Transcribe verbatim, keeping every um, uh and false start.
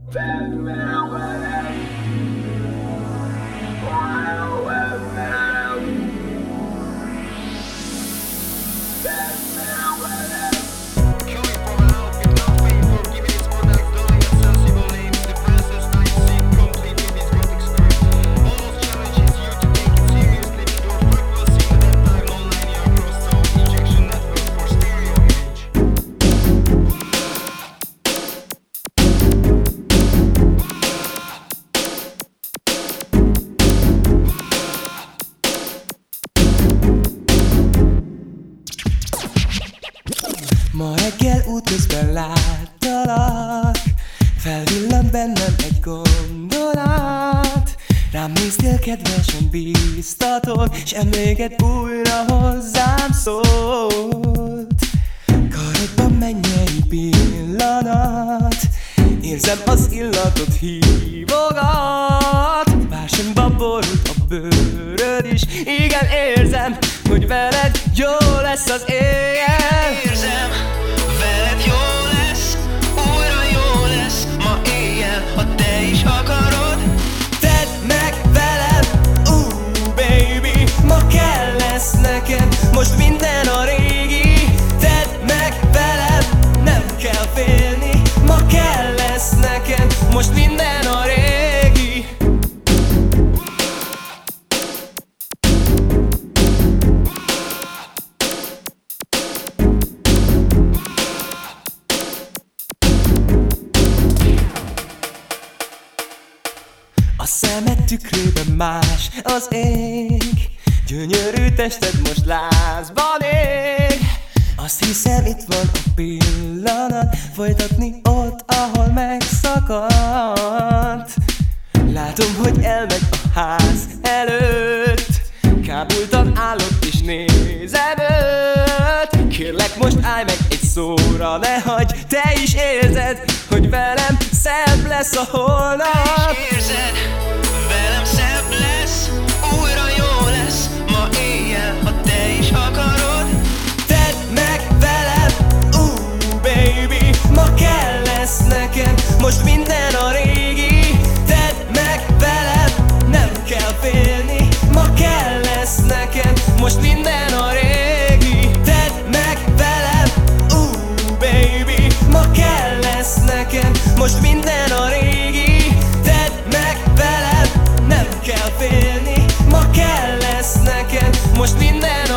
Ma reggel útközben láttalak, felvillant bennem egy gondolat. Rám néztél kedvesen, bíztatott, s emléket újra hozzám szólt. Karodban mennyei pillanat, érzem az illatot hívogat. Pársamba borult a bőröd is, igen érzem, hogy veled jó lesz az éjjel. Érzem, veled jó lesz, újra jó lesz ma éjjel, ha te is akarod. Tedd meg velem, uh, baby, ma kell lesz nekem, most minden a régi. Tedd meg velem, nem kell félni, ma kell lesz nekem, most minden a régi. A szemed tükrében más az ég, gyönyörű tested most lázban ég. Azt hiszem, itt van a pillanat, folytatni ott, ahol megszakadt. Látom, hogy elmegy a ház előtt, kábultan állok és nézem őt. Kérlek, most állj meg egy szóra, ne hagyj, te is érzed, hogy velem szebb lesz a holnap. Te is érzed, velem szebb lesz, újra jó lesz ma éjjel, ha te is akarod. Tedd meg velem, uh, baby, ma kell lesz nekem, most minden a régi. Tedd meg velem, nem kell félni, ma kell lesz nekem, most minden a régi. Tedd meg velem, uh, baby, ma kell lesz nekem, most minden a régi. Tedd meg velem, nem kell félni, ma kell lesz nekem, most minden